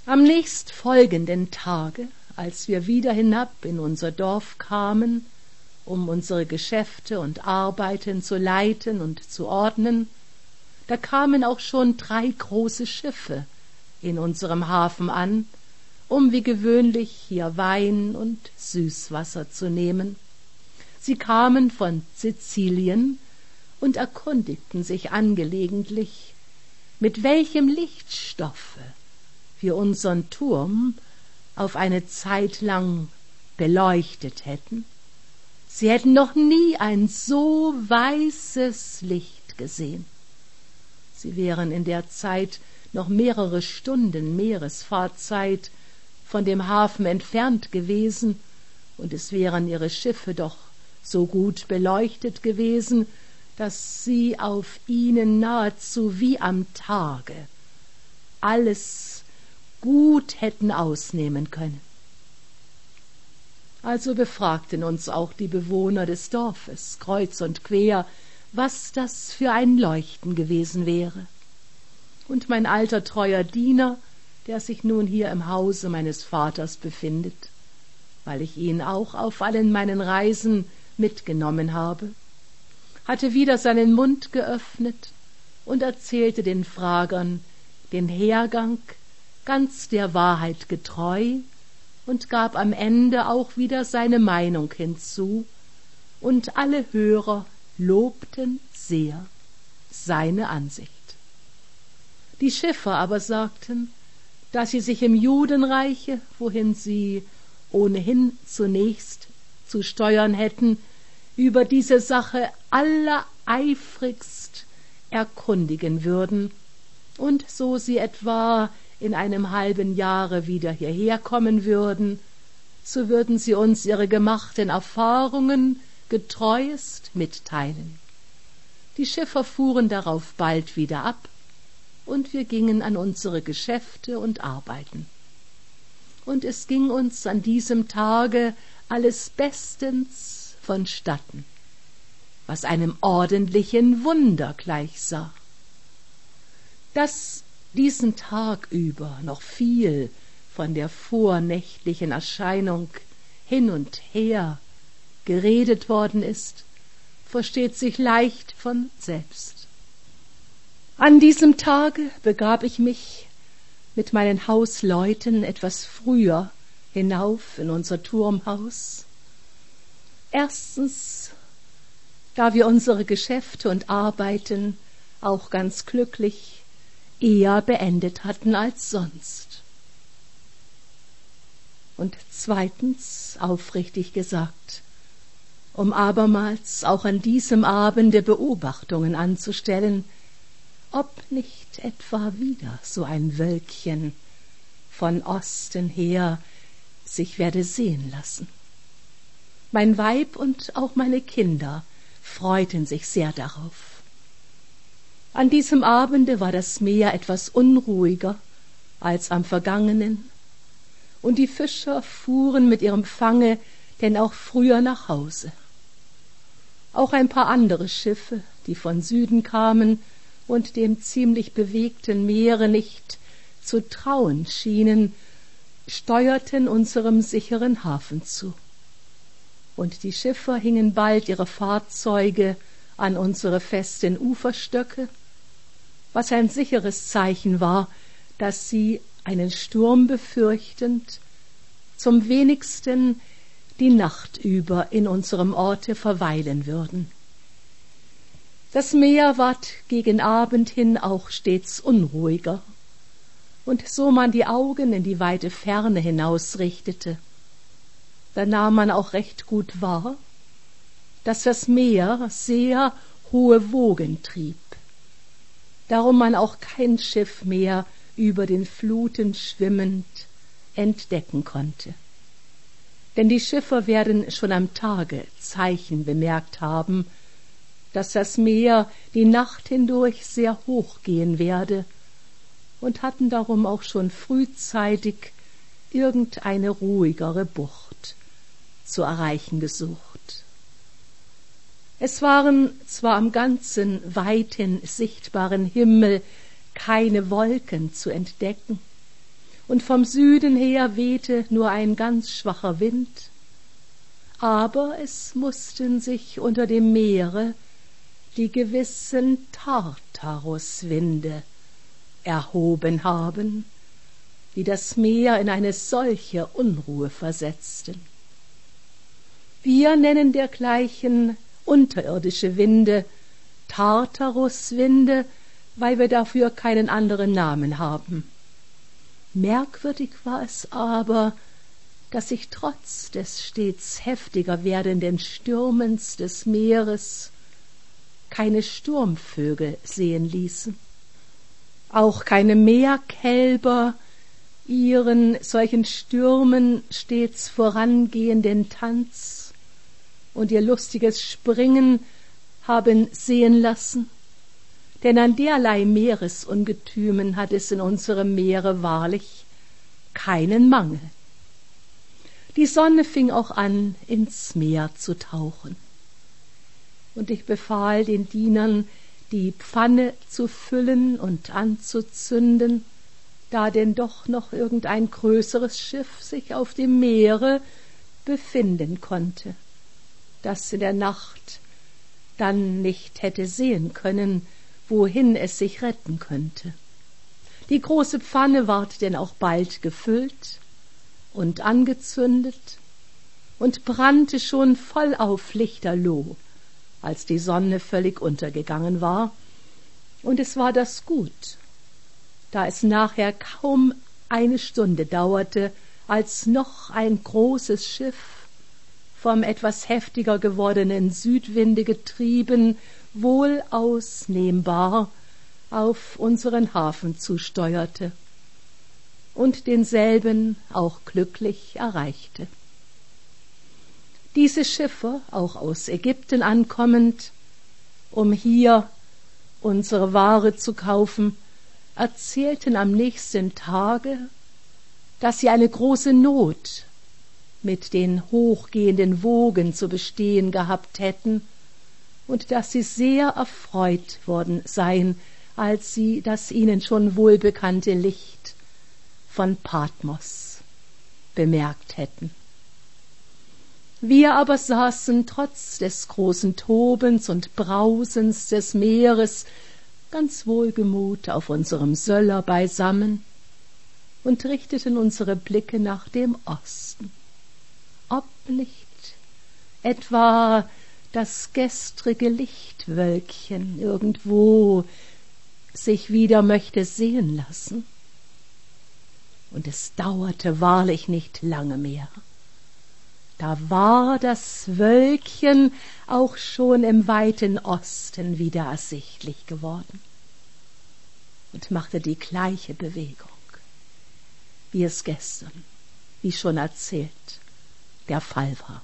Am nächstfolgenden Tage, als wir wieder hinab in unser Dorf kamen, um unsere Geschäfte und Arbeiten zu leiten und zu ordnen, da kamen auch schon 3 große Schiffe in unserem Hafen an, um wie gewöhnlich hier Wein und Süßwasser zu nehmen. Sie kamen von Sizilien und erkundigten sich angelegentlich, mit welchem Lichtstoffe wir unseren Turm auf eine Zeit lang beleuchtet hätten. Sie hätten noch nie ein so weißes Licht gesehen. Sie wären in der Zeit noch mehrere Stunden Meeresfahrtzeit von dem Hafen entfernt gewesen, und es wären ihre Schiffe doch so gut beleuchtet gewesen, dass sie auf ihnen nahezu wie am Tage alles gut hätten ausnehmen können. Also befragten uns auch die Bewohner des Dorfes kreuz und quer, was das für ein Leuchten gewesen wäre. Und mein alter treuer Diener, der sich nun hier im Hause meines Vaters befindet, weil ich ihn auch auf allen meinen Reisen mitgenommen habe, hatte wieder seinen Mund geöffnet und erzählte den Fragern den Hergang ganz der Wahrheit getreu und gab am Ende auch wieder seine Meinung hinzu, und alle Hörer lobten sehr seine Ansicht. Die Schiffer aber sagten, dass sie sich im Judenreiche, wohin sie ohnehin zunächst zu steuern hätten, über diese Sache allereifrigst erkundigen würden, und so sie etwa in einem halben Jahre wieder hierher kommen würden, so würden sie uns ihre gemachten Erfahrungen getreuest mitteilen. Die Schiffer fuhren darauf bald wieder ab, und wir gingen an unsere Geschäfte und Arbeiten. Und es ging uns an diesem Tage alles bestens vonstatten, was einem ordentlichen Wunder gleichsah. Dass diesen Tag über noch viel von der vornächtlichen Erscheinung hin und her geredet worden ist, versteht sich leicht von selbst. An diesem Tage begab ich mich mit meinen Hausleuten etwas früher hinauf in unser Turmhaus. Erstens, da wir unsere Geschäfte und Arbeiten auch ganz glücklich eher beendet hatten als sonst. Und zweitens, aufrichtig gesagt, um abermals auch an diesem Abende Beobachtungen anzustellen, ob nicht etwa wieder so ein Wölkchen von Osten her sich werde sehen lassen. Mein Weib und auch meine Kinder freuten sich sehr darauf. An diesem Abende war das Meer etwas unruhiger als am vergangenen, und die Fischer fuhren mit ihrem Fange denn auch früher nach Hause. Auch ein paar andere Schiffe, die von Süden kamen und dem ziemlich bewegten Meere nicht zu trauen schienen, steuerten unserem sicheren Hafen zu. Und die Schiffer hingen bald ihre Fahrzeuge an unsere festen Uferstöcke, was ein sicheres Zeichen war, dass sie, einen Sturm befürchtend, zum wenigsten die Nacht über in unserem Orte verweilen würden. Das Meer ward gegen Abend hin auch stets unruhiger, und so man die Augen in die weite Ferne hinausrichtete, da nahm man auch recht gut wahr, dass das Meer sehr hohe Wogen trieb, darum man auch kein Schiff mehr über den Fluten schwimmend entdecken konnte. Denn die Schiffer werden schon am Tage Zeichen bemerkt haben, dass das Meer die Nacht hindurch sehr hoch gehen werde, und hatten darum auch schon frühzeitig irgendeine ruhigere Bucht zu erreichen gesucht. Es waren zwar am ganzen weiten sichtbaren Himmel keine Wolken zu entdecken, und vom Süden her wehte nur ein ganz schwacher Wind, aber es mußten sich unter dem Meere die gewissen Tartaruswinde erhoben haben, die das Meer in eine solche Unruhe versetzten. Wir nennen dergleichen unterirdische Winde Tartaruswinde, weil wir dafür keinen anderen Namen haben. Merkwürdig war es aber, dass sich trotz des stets heftiger werdenden Stürmens des Meeres keine Sturmvögel sehen ließen, auch keine Meerkälber ihren solchen Stürmen stets vorangehenden Tanz und ihr lustiges Springen haben sehen lassen, denn an derlei Meeresungetümen hat es in unserem Meere wahrlich keinen Mangel. Die Sonne fing auch an, ins Meer zu tauchen, und ich befahl den Dienern, die Pfanne zu füllen und anzuzünden, da denn doch noch irgendein größeres Schiff sich auf dem Meere befinden konnte, das in der Nacht dann nicht hätte sehen können, wohin es sich retten könnte. Die große Pfanne ward denn auch bald gefüllt und angezündet und brannte schon vollauf lichterloh, als die Sonne völlig untergegangen war, und es war das gut, da es nachher kaum eine Stunde dauerte, als noch ein großes Schiff, vom etwas heftiger gewordenen Südwinde getrieben, wohl ausnehmbar auf unseren Hafen zusteuerte und denselben auch glücklich erreichte. Diese Schiffe, auch aus Ägypten ankommend, um hier unsere Ware zu kaufen, erzählten am nächsten Tage, dass sie eine große Not mit den hochgehenden Wogen zu bestehen gehabt hätten und dass sie sehr erfreut worden seien, als sie das ihnen schon wohlbekannte Licht von Patmos bemerkt hätten. Wir aber saßen trotz des großen Tobens und Brausens des Meeres ganz wohlgemut auf unserem Söller beisammen und richteten unsere Blicke nach dem Osten, ob nicht etwa das gestrige Lichtwölkchen irgendwo sich wieder möchte sehen lassen. Und es dauerte wahrlich nicht lange mehr. Da war das Wölkchen auch schon im weiten Osten wieder ersichtlich geworden und machte die gleiche Bewegung, wie es gestern, wie schon erzählt, der Fall war.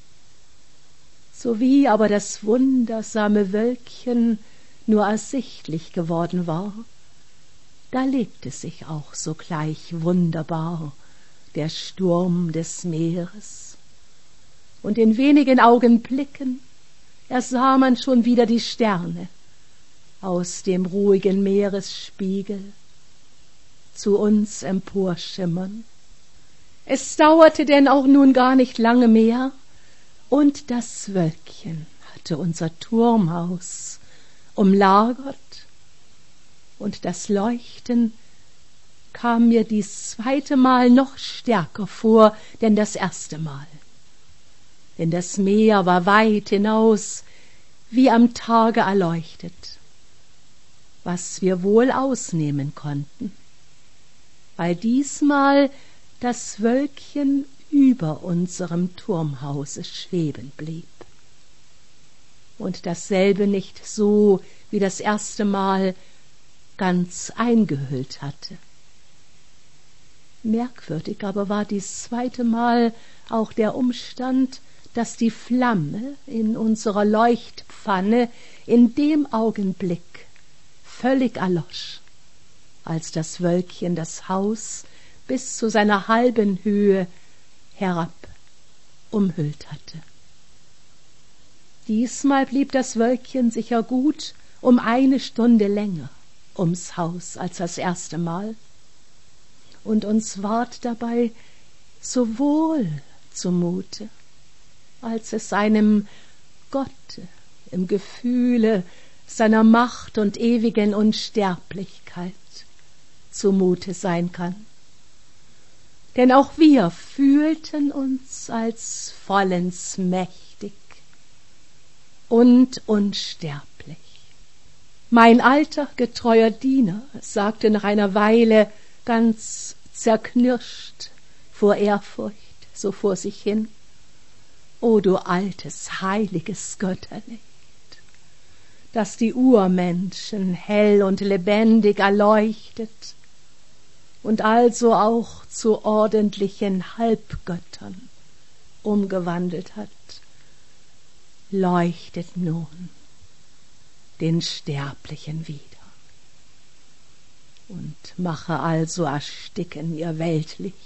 Sowie aber das wundersame Wölkchen nur ersichtlich geworden war, da legte sich auch sogleich wunderbar der Sturm des Meeres, und in wenigen Augenblicken ersah man schon wieder die Sterne aus dem ruhigen Meeresspiegel zu uns emporschimmern. Es dauerte denn auch nun gar nicht lange mehr, und das Wölkchen hatte unser Turmhaus umlagert, und das Leuchten kam mir dies zweite Mal noch stärker vor, denn das erste Mal. Denn das Meer war weit hinaus, wie am Tage erleuchtet, was wir wohl ausnehmen konnten, weil diesmal das Wölkchen über unserem Turmhause schweben blieb und dasselbe nicht so wie das erste Mal ganz eingehüllt hatte. Merkwürdig aber war dies zweite Mal auch der Umstand, dass die Flamme in unserer Leuchtpfanne in dem Augenblick völlig erlosch, als das Wölkchen das Haus bis zu seiner halben Höhe herab umhüllt hatte. Diesmal blieb das Wölkchen sicher gut um 1 Stunde länger ums Haus als das erste Mal, und uns ward dabei so wohl zumute, als es einem Gotte im Gefühle seiner Macht und ewigen Unsterblichkeit zumute sein kann. Denn auch wir fühlten uns als vollends mächtig und unsterblich. Mein alter, getreuer Diener sagte nach einer Weile ganz zerknirscht vor Ehrfurcht so vor sich hin: O du altes, heiliges Götterlicht, das die Urmenschen hell und lebendig erleuchtet und also auch zu ordentlichen Halbgöttern umgewandelt hat, leuchtet nun den Sterblichen wieder und mache also ersticken ihr Weltlicht,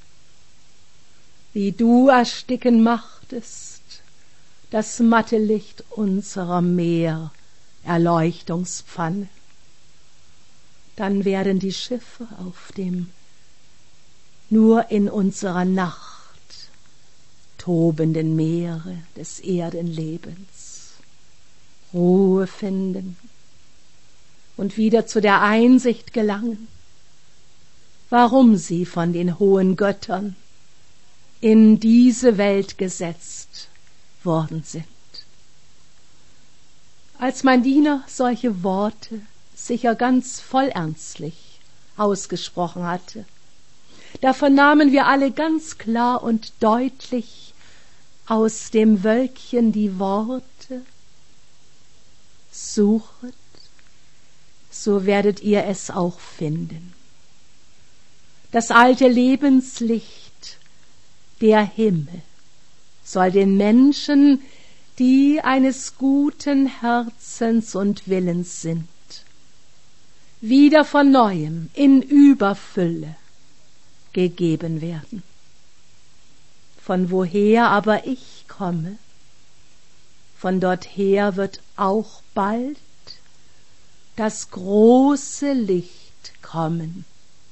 wie du ersticken machtest das matte Licht unserer Meererleuchtungspfanne. Dann werden die Schiffe auf dem nur in unserer Nacht tobenden Meere des Erdenlebens Ruhe finden und wieder zu der Einsicht gelangen, warum sie von den hohen Göttern in diese Welt gesetzt worden sind. Als mein Diener solche Worte sicher ganz vollernstlich ausgesprochen hatte, da vernahmen wir alle ganz klar und deutlich aus dem Wölkchen die Worte: Suchet, so werdet ihr es auch finden. Das alte Lebenslicht, der Himmel, soll den Menschen, die eines guten Herzens und Willens sind, wieder von Neuem in Überfülle gegeben werden. Von woher aber ich komme, von dorther wird auch bald das große Licht kommen.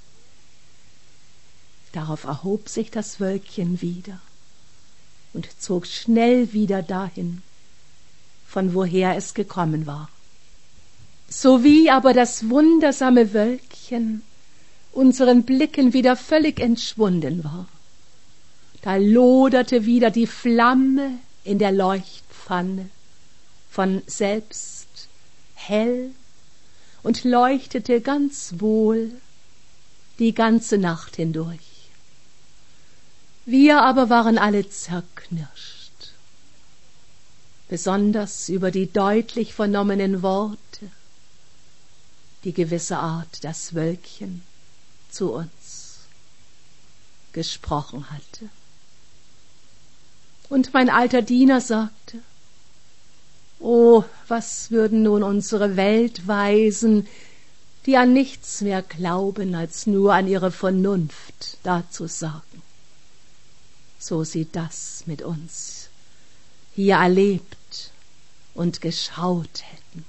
Darauf erhob sich das Wölkchen wieder und zog schnell wieder dahin, von woher es gekommen war. Sowie aber das wundersame Wölkchen unseren Blicken wieder völlig entschwunden war, da loderte wieder die Flamme in der Leuchtpfanne von selbst hell und leuchtete ganz wohl die ganze Nacht hindurch. Wir aber waren alle zerknirscht, besonders über die deutlich vernommenen Worte, die gewisse Art das Wölkchen zu uns gesprochen hatte. Und mein alter Diener sagte: O, was würden nun unsere Weltweisen, die an nichts mehr glauben als nur an ihre Vernunft, dazu sagen, so sie das mit uns hier erlebt und geschaut hätten.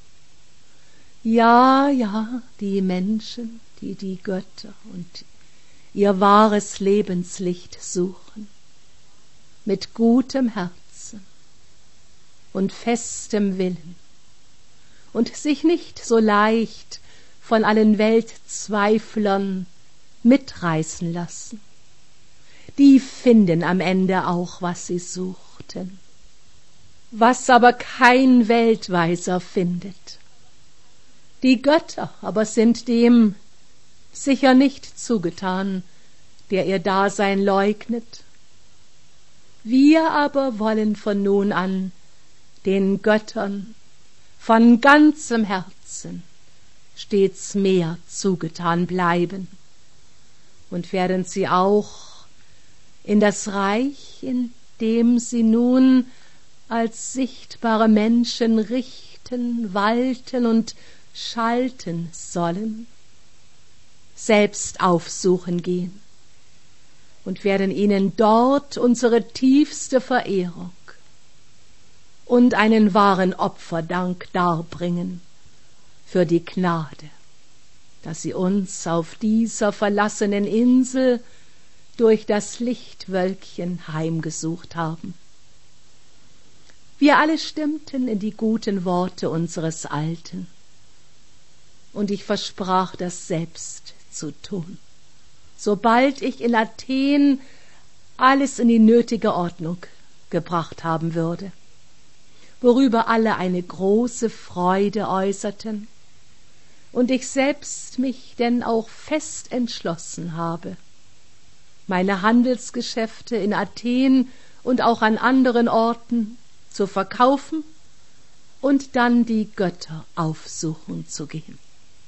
Ja, ja, die Menschen, die die Götter und ihr wahres Lebenslicht suchen, mit gutem Herzen und festem Willen und sich nicht so leicht von allen Weltzweiflern mitreißen lassen, die finden am Ende auch, was sie suchten. Was aber kein Weltweiser findet. Die Götter aber sind dem sicher nicht zugetan, der ihr Dasein leugnet. Wir aber wollen von nun an den Göttern von ganzem Herzen stets mehr zugetan bleiben und werden sie auch in das Reich, in dem sie nun als sichtbare Menschen richten, walten und schalten sollen, selbst aufsuchen gehen und werden ihnen dort unsere tiefste Verehrung und einen wahren Opferdank darbringen für die Gnade, dass sie uns auf dieser verlassenen Insel durch das Lichtwölkchen heimgesucht haben. Wir alle stimmten in die guten Worte unseres Alten, und ich versprach, das selbst zu tun, sobald ich in Athen alles in die nötige Ordnung gebracht haben würde, worüber alle eine große Freude äußerten, und ich selbst mich denn auch fest entschlossen habe, meine Handelsgeschäfte in Athen und auch an anderen Orten zu verkaufen und dann die Götter aufsuchen zu gehen.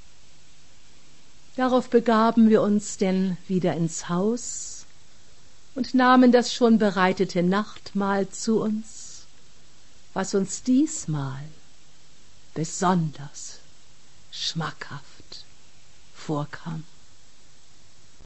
Darauf begaben wir uns denn wieder ins Haus und nahmen das schon bereitete Nachtmahl zu uns, was uns diesmal besonders schmackhaft vorkam.